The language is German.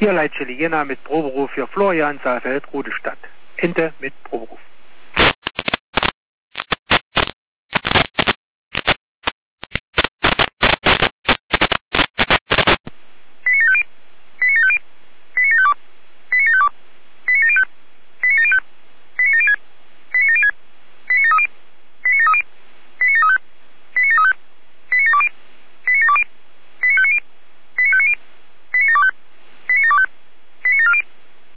Tierleitstelle Jena mit Proberuf für Florian Saalfeld, Rudestadt. Ende mit Proberuf.